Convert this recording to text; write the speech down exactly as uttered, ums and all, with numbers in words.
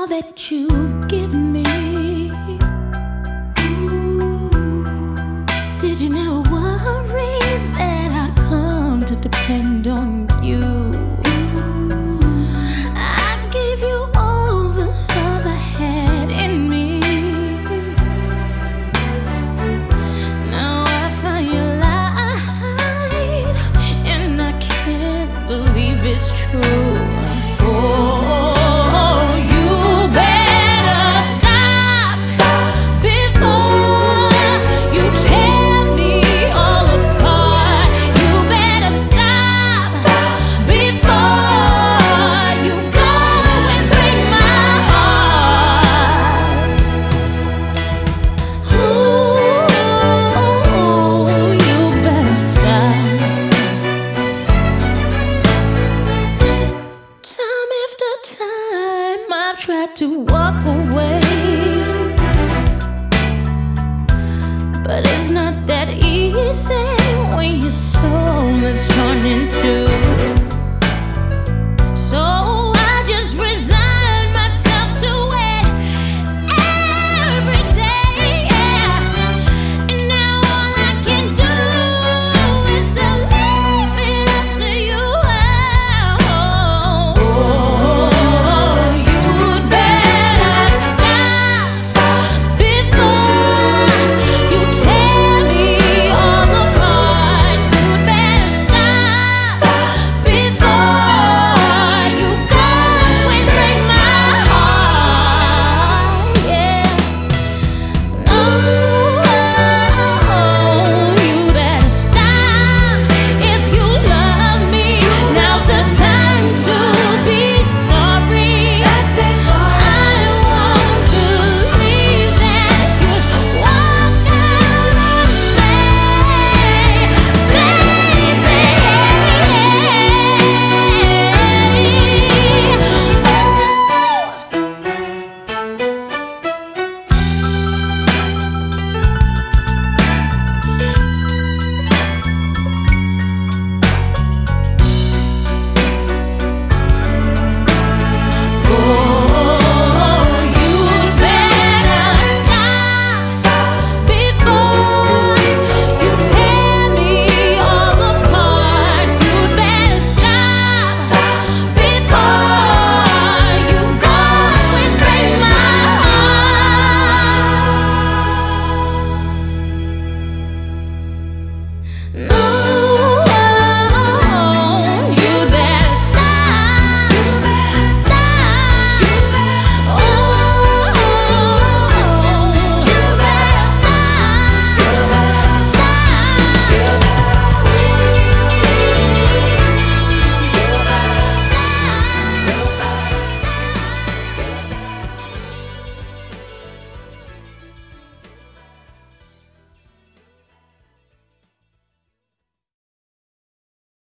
that you've given me. Did you never worry that I'd come to depend on you? I gave you all the love I had in me. Now I find you lied, and I can't believe it's true. Oh, tried to walk away, but it's not that easy when your soul is torn in two.